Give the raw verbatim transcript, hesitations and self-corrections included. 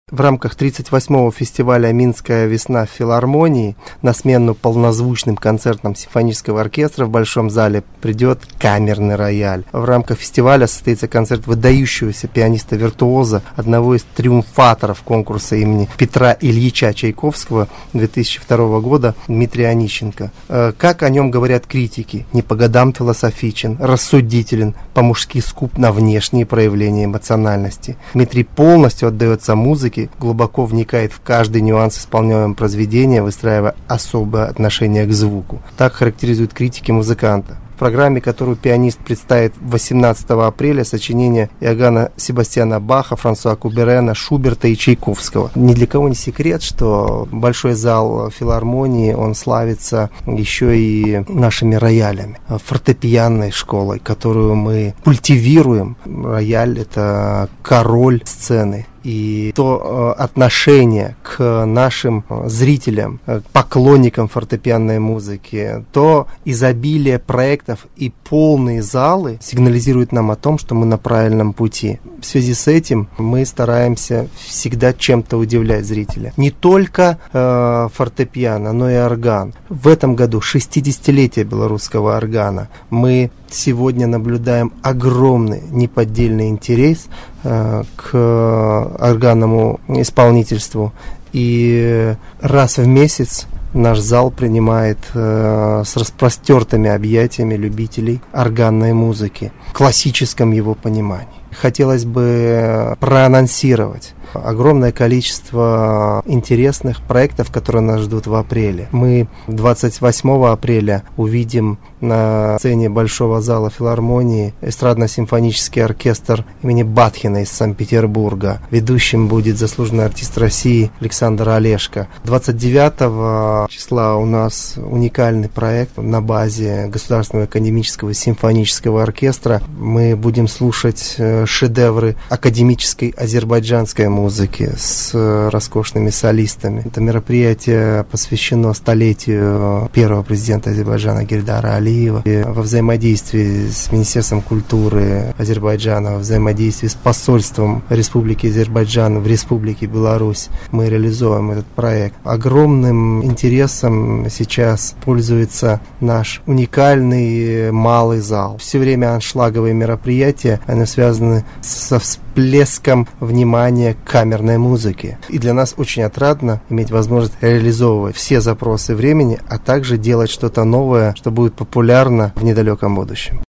В рамках тридцать восьмого фестиваля «Минская весна» в филармонии на смену полнозвучным концертам симфонического оркестра в Большом зале придет камерный рояль. В рамках фестиваля состоится концерт выдающегося пианиста-виртуоза, одного из триумфаторов конкурса имени Петра Ильича Чайковского две тысячи второго года Дмитрия Онищенко. Как о нем говорят критики: не по годам философичен, рассудителен, по-мужски скуп на внешние проявления эмоциональности. Дмитрий полностью отдается музыке, глубоко вникает в каждый нюанс исполняемого произведения, выстраивая особое отношение к звуку. Так характеризуют критики музыканта. В программе, которую пианист представит восемнадцатого апреля, сочинения Иоганна Себастьяна Баха, Франсуа Куберена, Шуберта и Чайковского. Ни для кого не секрет, что большой зал филармонии, он славится еще и нашими роялями, фортепианной школой, которую мы культивируем. Рояль — это король сцены. И то э, отношение к нашим зрителям, к поклонникам фортепианной музыки, то изобилие проектов и полные залы сигнализирует нам о том, что мы на правильном пути. В связи с этим мы стараемся всегда чем-то удивлять зрителя. Не только э, фортепиано, но и орган. В этом году шестидесятилетие белорусского органа. Мы сегодня наблюдаем огромный неподдельный интерес э, к органному исполнительству. И раз в месяц наш зал принимает э, с распростертыми объятиями любителей органной музыки в классическом его понимании. Хотелось бы проанонсировать огромное количество интересных проектов, которые нас ждут в апреле. Мы двадцать восьмого апреля увидим на сцене Большого зала филармонии эстрадно-симфонический оркестр имени Батхина из Санкт-Петербурга. Ведущим будет заслуженный артист России Александр Олешко. двадцать девятого числа у нас уникальный проект на базе Государственного академического симфонического оркестра. Мы будем слушать шедевры академической азербайджанской музыки с роскошными солистами. Это мероприятие посвящено столетию первого президента Азербайджана Гильдара Алиева. И во взаимодействии с Министерством культуры Азербайджана, во взаимодействии с посольством Республики Азербайджан в Республике Беларусь мы реализуем этот проект. Огромным интересом сейчас пользуется наш уникальный малый зал. Все время аншлаговые мероприятия, они связаны со всплеском внимания к камерной музыке. И для нас очень отрадно иметь возможность реализовывать все запросы времени, а также делать что-то новое, что будет популярно в недалеком будущем.